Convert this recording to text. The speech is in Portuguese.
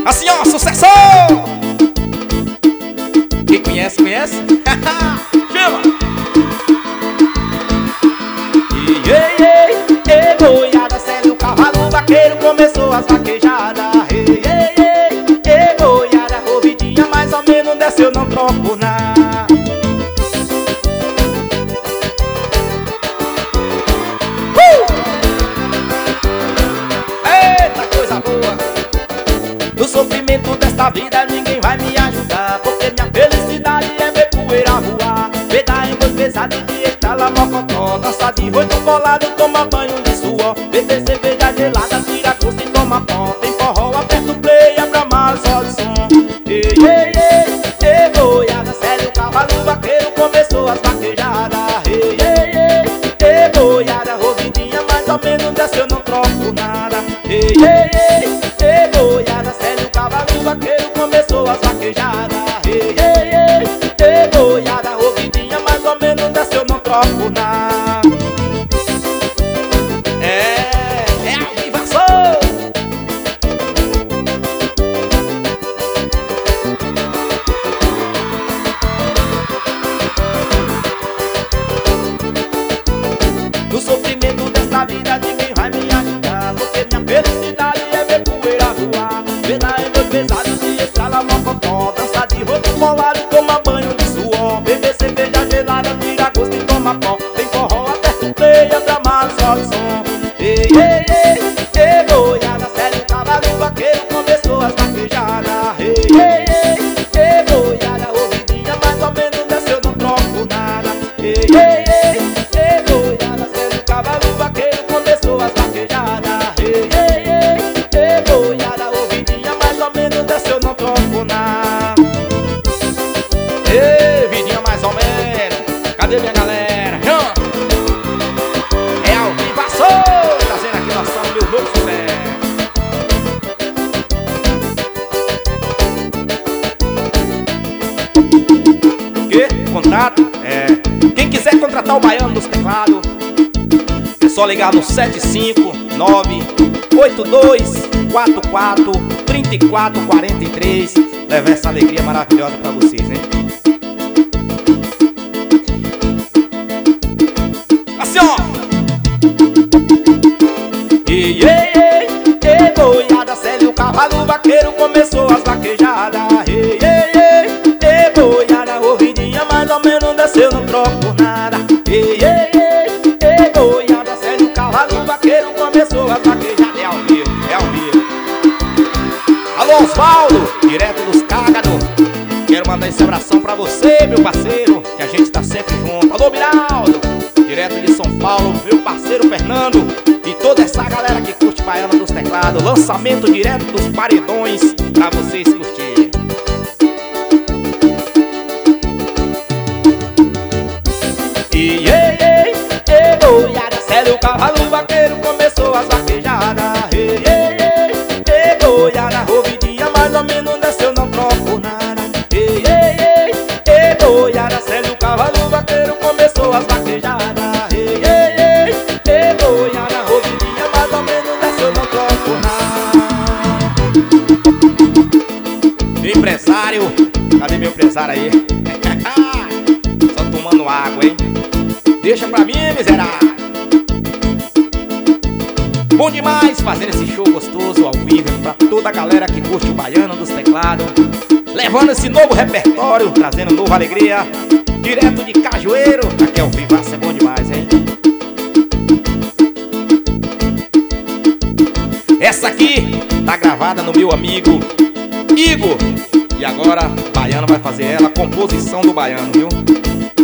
Assim ó, sucesso! Quem conhece, conhece? Chama! Ei, boiada, sério, o cavalo vaqueiro começou as vaquejadas. Ei, boiada, corridinha mais ou menos dessa eu não troco nada. Eita, coisa boa! No sofrimento desta vida ninguém vai me ajudar, porque minha felicidade é ver poeira voar. Pegar em dois pesados de estrala, mocotó, dançar de roito bolado, toma banho de suor, beber cerveja gelada, tira curso e toma pó. Tem forró, aperta o play, abra mais só de som. Ei, boiada, sério, o cavalo vaqueiro começou as vaquejadas. Ei, boiada, rovidinha mais ou menos dessa eu não troco nada. Ei, boiada, sério, o cavalo vaqueiro começou as vaquejadas. Ei, boiada, rovidinha mais ou menos dessa eu não troco nada. É alvivação! No sofrimento dessa vida ninguém vai me ajudar, porque minha felicidade é ver poeira voar. Pedar em dois pesados de estrala, mocotó, dançar de rosto bolado, tomar banho de suor, beber cerveja gelada, tira gosto e toma pó. Tem forró, aperta o play, abra mais só de som. Ei, boiada, sério, o cavalo vaqueiro começou as vaquejadas. Ei, boiada, ouvidinha mais ou menos dessa eu não troco nada. Ei, boiada, sério, o cavalo vaqueiro começou as vaquejadas. Ei, boiada, ouvidinha mais ou menos dessa eu não troco nada. Ei, vidinha mais ou menos. Cadê minha galera? É alvivação! Trazendo aqui noção do meu novo sucesso. Que? Contrato? Quem quiser contratar o Baiano dos Teclados, é só ligar no 75982443443. Leva essa alegria maravilhosa pra vocês, né? Assim ó! Ei, boiada, sério, o cavalo vaqueiro começou as vaquejadas. Ei, boiada, ouvidinha mais ou menos dessa eu não troco nada. Ei, boiada, sério, o cavalo vaqueiro começou as vaquejadas. É ao vivo, é ao vivo. Alô, Osvaldo, direto dos Cágados. Quero mandar esse abração pra você, meu parceiro, que a gente tá sempre junto. Alô, Miraldo, direto de São Paulo, meu parceiro Fernando e toda essa galera que curte Baiano dos Teclados. Lançamento direto dos paredões pra vocês curtirem. Ei, boiada, sério, o cavalo vaqueiro começou as vaquejadas. Ei, boiada, ouvidinha mais ou menos dessa eu não troco nada. Ei, boiada, sério, o cavalo vaqueiro começou as vaquejadas. Ei, boiada, ouvidinha mais ou menos dessa eu não troco nada. Meu empresário, cadê meu empresário aí? Só tomando água, hein? Deixa pra mim, miserável. Bom demais fazer esse show gostoso ao vivo pra toda a galera que curte o Baiano dos Teclados, levando esse novo repertório, trazendo nova alegria, direto de Cajueiro. Aqui ao vivo, é bom demais, hein? Essa aqui tá gravada no meu amigo Igor. E agora, Baiano vai fazer ela, composição do Baiano, viu?